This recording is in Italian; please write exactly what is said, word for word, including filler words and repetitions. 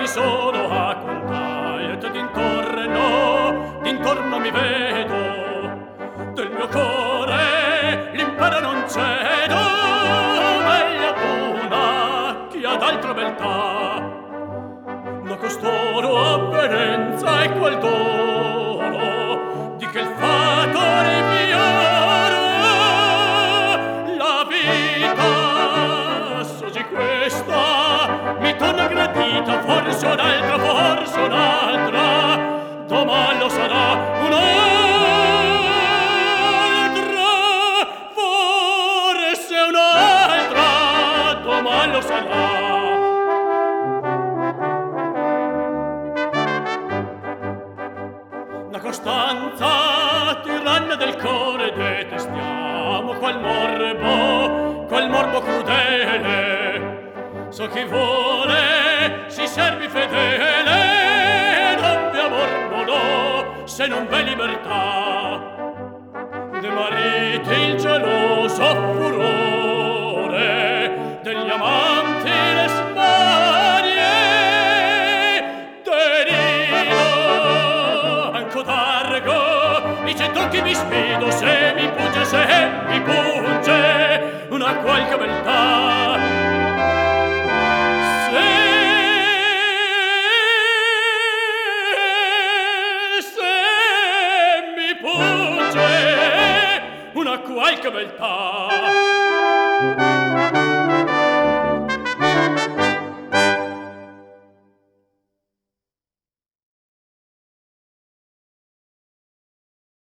sono a contai e d'intorno, d'intorno mi vedo, del mio cuore l'impero non cedo, meglio buona che ad altra beltà, ma costoro avvenenza e qual dono, di che il fato rivioro, la vita soggi questa, mi torna gradita, forse un'altra, forse un'altra, domani lo sarà un'altra, forse un'altra, domani lo sarà. La costanza, tiranna del core, detestiamo qual morbo, qual morbo crudele. So chi vuole si servi fedele, non vi amor no, se non v'è libertà. De mariti il geloso furore, degli amanti le smanie, derido anco d'argo, i cent'occhi mi sfido, se mi punge, se mi punge una qualche beltà. Una qualche beltà.